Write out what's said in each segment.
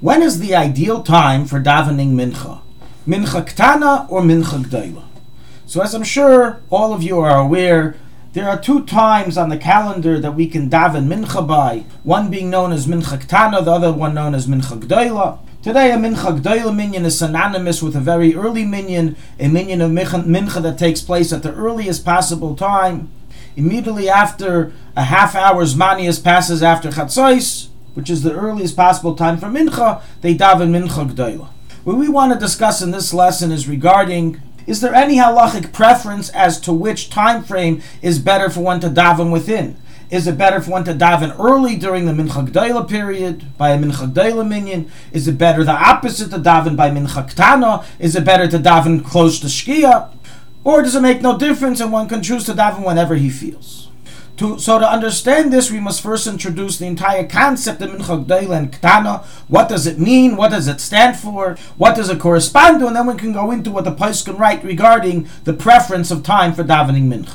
When is the ideal time for davening mincha? Mincha ktana or mincha gdoila? So as I'm sure all of you are aware, there are two times on the calendar that we can daven mincha by, one being known as mincha ktana, the other one known as mincha gdoila. Today a mincha gdoila minyan is synonymous with a very early minyan, a minyan of mincha that takes place at the earliest possible time, immediately after a half hour's manias passes after chatzos, which is the earliest possible time for mincha. They daven mincha gdoila. What we want to discuss in this lesson is regarding, is there any halachic preference as to which time frame is better for one to daven within? Is it better for one to daven early during the mincha gdoila period, by a mincha gdoila minyan? Is it better the opposite, to daven by mincha ktana? Is it better to daven close to shkia? Or does it make no difference and one can choose to daven whenever he feels? So to understand this, we must first introduce the entire concept of mincha gdoila and ktana. What does it mean? What does it stand for? What does it correspond to? And then we can go into what the poskim write regarding the preference of time for davening mincha.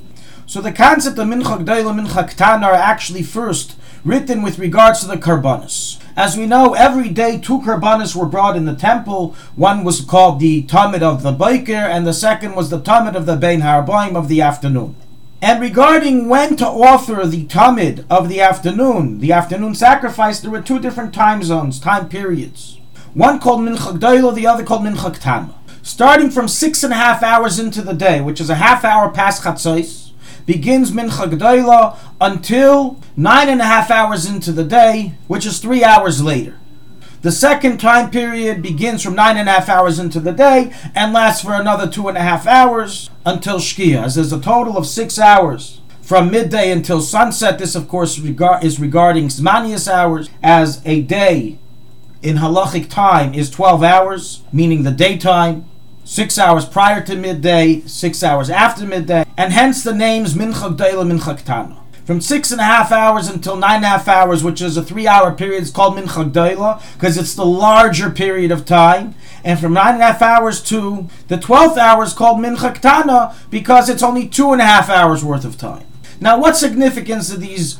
So the concept of mincha gdoila and mincha ktana are actually first written with regards to the karbanos. As we know, every day two karbanos were brought in the temple. One was called the tamid of the boker, and the second was the tamid of the bein harabayim of the afternoon. And regarding when to offer the tamid of the afternoon sacrifice, there were two different time zones, time periods. One called mincha gdoila, the other called mincha ktana. Starting from 6.5 hours into the day, which is a half hour past chatzos, begins mincha gdoila until 9.5 hours into the day, which is 3 hours later. The second time period begins from 9.5 hours into the day and lasts for another 2.5 hours until shkia, as there's a total of 6 hours from midday until sunset. This, of course, is regarding zmanius hours, as a day in halachic time is 12 hours, meaning the daytime, 6 hours prior to midday, 6 hours after midday, and hence the names mincha gdoila, mincha ktana. From 6.5 hours until 9.5 hours, which is a 3 hour period, is called mincha gdoila, because it's the larger period of time. And from 9.5 hours to the 12th hour is called mincha ktana, because it's only 2.5 hours worth of time. Now, what significance do these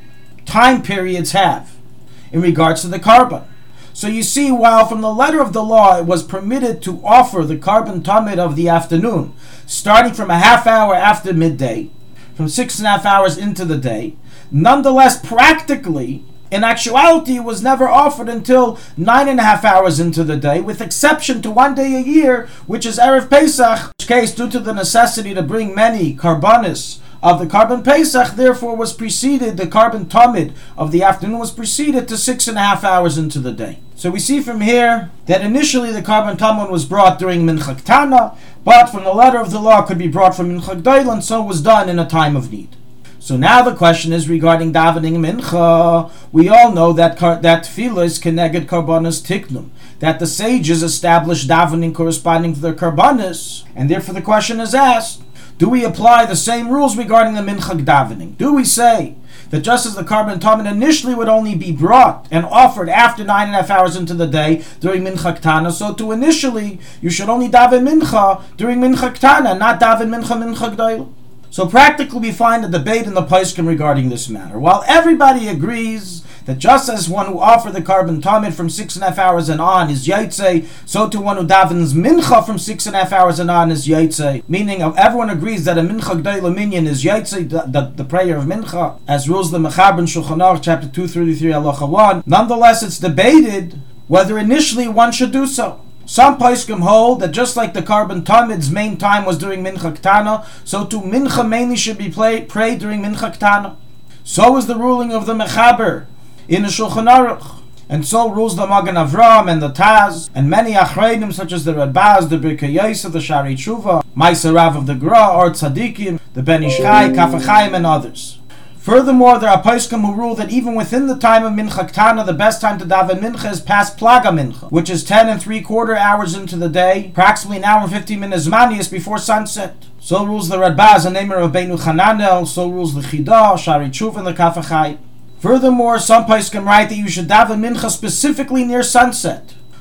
time periods have in regards to the karban? So you see, while from the letter of the law it was permitted to offer the karban tamid of the afternoon, starting from a half hour after midday, from 6.5 hours into the day, nonetheless, practically, in actuality, it was never offered until 9.5 hours into the day, with exception to one day a year, which is Erev Pesach, in which case, due to the necessity to bring many karbanis of the karban Pesach, therefore was preceded, the karban tamid of the afternoon was preceded to 6.5 hours into the day. So we see from here that initially the karban tamid was brought during mincha ktana, but from the letter of the law could be brought from mincha gdoila, and so was done in a time of need. So now the question is regarding davening mincha. We all know that tefillah is keneged karbanos tiknum, that the sages established davening corresponding to their karbanos, and therefore the question is asked, do we apply the same rules regarding the mincha davening? Do we say that just as the karban tamid initially would only be brought and offered after 9.5 hours into the day during mincha ktana, so to initially you should only daven mincha during mincha ktana, not daven mincha gdoila? So practically we find a debate in the poskim regarding this matter. While everybody agrees that just as one who offered the karban tamid from 6.5 hours and on is yaitse, so to one who davens mincha from 6.5 hours and on is yaitse. Meaning, everyone agrees that a mincha gdoila minyan is yaitse, the prayer of mincha, as rules the Mechaber in Shulchan Aruch, chapter 233, halacha 1. Nonetheless, it's debated whether initially one should do so. Some poskim hold that just like the karban tamid's main time was during mincha ktana, so too mincha mainly should be prayed during mincha ktana. So is the ruling of the Mechaber in the Shulchan Aruch, and so rules the Magen Avraham and the Taz, and many achreidim such as the Radbaz, the Birkei Yosef, the Shari Tshuva, Ma'aser Rav of the Gra, or Tzadikim, the Ben Ish Chai, Kaf HaChaim, and others. Furthermore, there are poskim who rule that even within the time of mincha ktana, the best time to daven mincha is past plaga mincha, which is 10.75 hours into the day, approximately an hour and 15 minutes manius before sunset. So rules the Radbaz, and Neimer of Beinu Chananel, so rules the Chidah, Shari Tshuva, and the Kaf HaChaim. Furthermore, some poskim write that you should daven mincha specifically near sunset.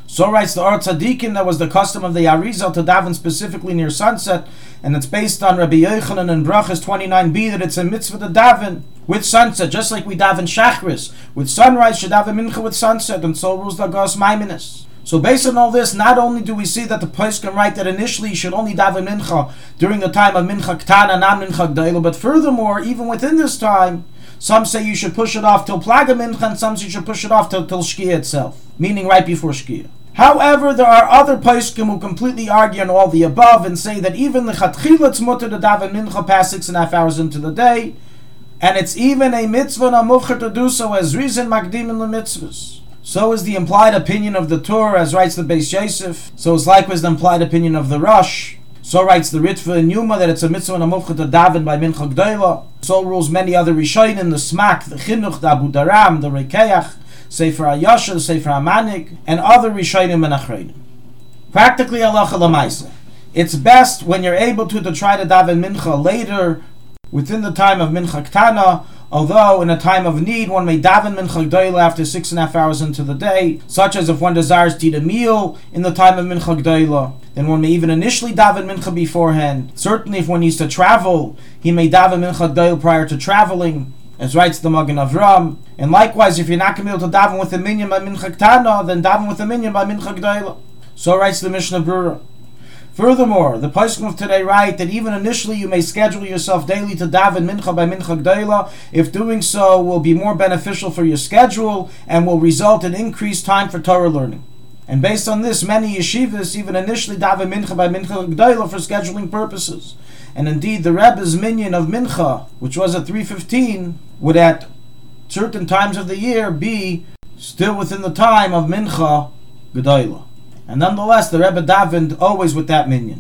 So writes the Or Tzadikim, that was the custom of the Arizal to daven specifically near sunset, and it's based on Rabbi Yochanan and Brachas 29b that it's a mitzvah to daven with sunset, just like we daven Shachris with sunrise, should daven Mincha with sunset, and so rules the Agos Maimonides. So based on all this, not only do we see that the poskim write that initially you should only daven Mincha during the time of Mincha Ktana, not Mincha G'dayla, but furthermore, even within this time, some say you should push it off till Plaga Mincha, and some say you should push it off till Shkia itself, meaning right before Shkia. However, there are other poskim who completely argue on all the above and say that even the Chatchila it's mutter to daven Mincha past 6.5 hours into the day, and it's even a mitzvah and a muvcher to do so as reason makdim in the mitzvahs. So is the implied opinion of the Torah, as writes the Beis Yosef. So is likewise the implied opinion of the Rosh. So writes the Ritva in Yuma that it's a mitzvah and a muvcher to daven by Mincha G'dayla. So rules many other Rishonim, the Smak, the Chinuch, the Abu Daram, the Rekeach, Sefer HaYashar, Sefer HaManik, and other Rishonim and Achreinim. Practically, halacha l'maisa, it's best when you're able to try to daven Mincha later, within the time of Mincha Ktana, although in a time of need one may daven Mincha G'dayla after 6.5 hours into the day, such as if one desires to eat a meal in the time of Mincha G'dayla, then one may even initially daven Mincha beforehand. Certainly if one needs to travel, he may daven Mincha G'dayla prior to traveling, as writes the Magen Avram. And likewise, if you're not going to be able to daven with a minyan by Mincha Ktana, then daven with a minyan by Mincha G'dayla. So writes the Mishnah Berurah. Furthermore, the poskim of today write that even initially you may schedule yourself daily to daven Mincha by Mincha G'dayla, if doing so will be more beneficial for your schedule and will result in increased time for Torah learning. And based on this, many yeshivas even initially daven Mincha by Mincha G'dayla for scheduling purposes. And indeed, the Rebbe's minyan of Mincha, which was at 3:15, would at certain times of the year be still within the time of Mincha G'dayla. And nonetheless, the Rebbe davened always with that minyan.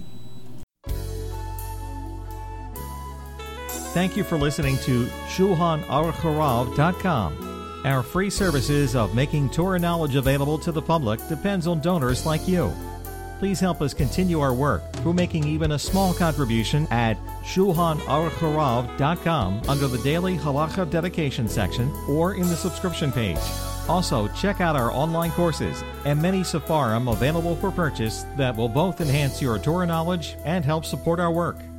Thank you for listening to ShulchanAruch.com. Our free services of making Torah knowledge available to the public depends on donors like you. Please help us continue our work through making even a small contribution at ShulchanAruch.com under the Daily Halacha Dedication section or in the subscription page. Also, check out our online courses and many Sefarim available for purchase that will both enhance your Torah knowledge and help support our work.